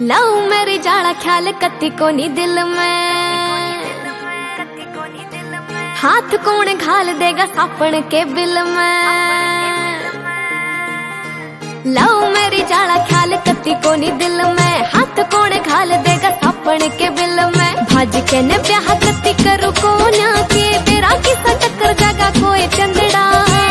लाऊ मेरी जाड़ा ख्याल कत्ती को नी दिल में, हाथ कौन घाल देगा सापन के बिल में। लाऊ मेरी जाड़ा ख्याल कत्ती को नी दिल में, हाथ कौन घाल देगा सापन के बिल में। भाज के ने ब्याह कत्ती करू को ना के, तेरा किसा टक्कर जागा कोई चंदड़ा।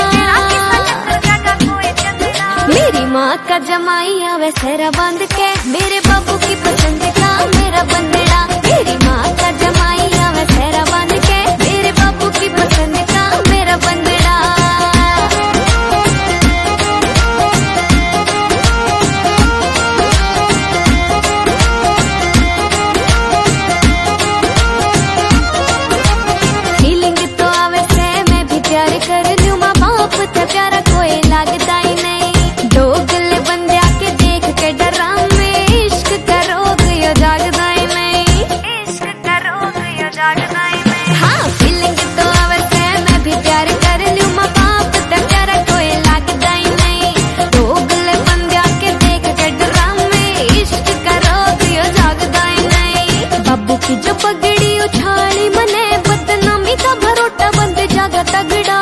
मेरी माँ का जमाई आवे सेरा बांध के, मेरे बाबू की पसंद का मेरा बंदड़ा। मेरी माँ का जमाई आवे सेरा बांध के, मेरे बाबू की पसंद का मेरा बंदड़ा। फीलिंग तो आवे से मैं भी प्यार कर लूं, माँ बाप था प्यारा कोई लागता ही नहीं। दो गले बंदे आके देख के डरा में, इश्क करोग यो जागदा ही नहीं, इश्क करोग यो जागदा ही नहीं। हाँ फीलिंग तो आवे से मैं भी प्यार कर लूं, माँ बाप था प्यारा कोई लागदा ही नहीं। दो गले बंदे आके देख के डरा में, इश्क करोग यो जागदा ही नहीं। बाबू की जो पगड़ी उछाली मने, बदनामी का भरोटा बंद जागा तगड़ा।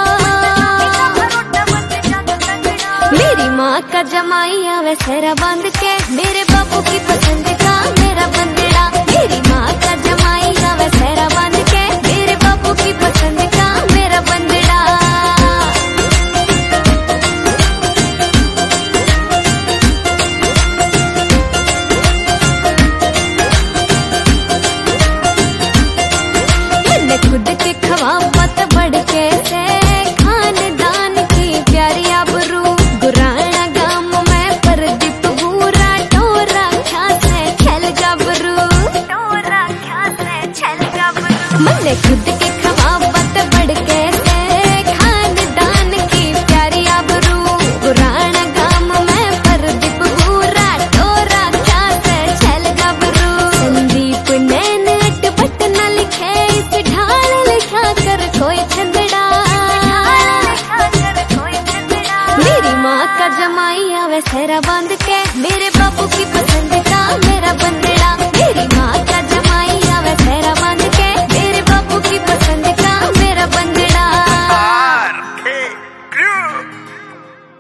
मेरी माँ का जमाई आवे सेरा बांध के, मेरे बाबू की पसंद का मेरा बंदड़ा। मेरी माँ का जमाई आवे सेरा बांध के, मेरे बाबू की पसंद का मेरा बंदड़ा।